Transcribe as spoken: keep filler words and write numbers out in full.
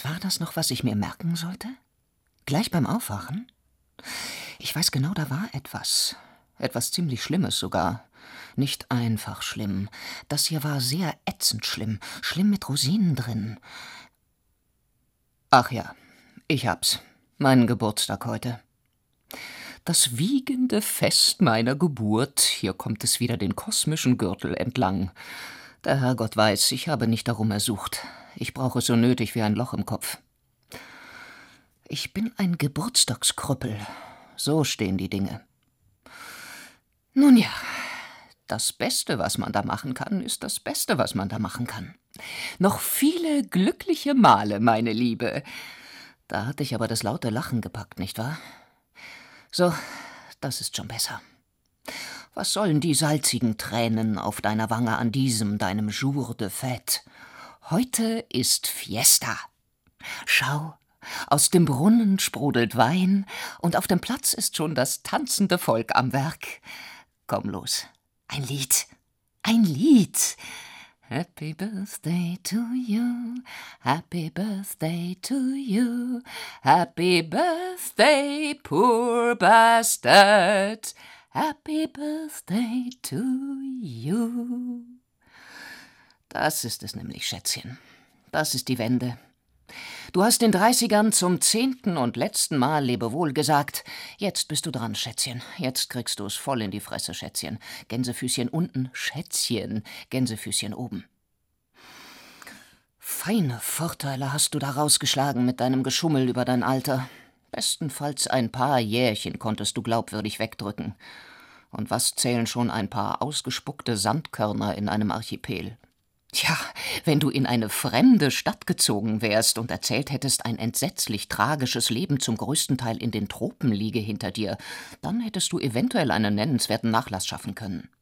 Was war das noch, was ich mir merken sollte? Gleich beim Aufwachen? Ich weiß genau, da war etwas. Etwas ziemlich Schlimmes sogar. Nicht einfach schlimm. Das hier war sehr ätzend schlimm. Schlimm mit Rosinen drin. Ach ja, ich hab's. Meinen Geburtstag heute. Das wiegende Fest meiner Geburt. Hier kommt es wieder den kosmischen Gürtel entlang. Der Herrgott weiß, ich habe nicht darum ersucht. Ich brauche es so nötig wie ein Loch im Kopf. Ich bin ein Geburtstagskrüppel. So stehen die Dinge. Nun ja, das Beste, was man da machen kann, ist das Beste, was man da machen kann. Noch viele glückliche Male, meine Liebe. Da hatte ich aber das laute Lachen gepackt, nicht wahr? So, das ist schon besser. Was sollen die salzigen Tränen auf deiner Wange an diesem, deinem Jour de Fête? Heute ist Fiesta. Schau, aus dem Brunnen sprudelt Wein und auf dem Platz ist schon das tanzende Volk am Werk. Komm los, ein Lied, ein Lied. Happy Birthday to you, happy birthday to you, happy birthday, poor bastard, happy birthday to you. Das ist es nämlich, Schätzchen. Das ist die Wende. Du hast den Dreißigern zum zehnten und letzten Mal Lebewohl gesagt. Jetzt bist du dran, Schätzchen. Jetzt kriegst du es voll in die Fresse, Schätzchen. Gänsefüßchen unten, Schätzchen. Gänsefüßchen oben. Feine Vorteile hast du da rausgeschlagen mit deinem Geschummel über dein Alter. Bestenfalls ein paar Jährchen konntest du glaubwürdig wegdrücken. Und was zählen schon ein paar ausgespuckte Sandkörner in einem Archipel? Tja, wenn du in eine fremde Stadt gezogen wärst und erzählt hättest, ein entsetzlich tragisches Leben zum größten Teil in den Tropen liege hinter dir, dann hättest du eventuell einen nennenswerten Nachlass schaffen können.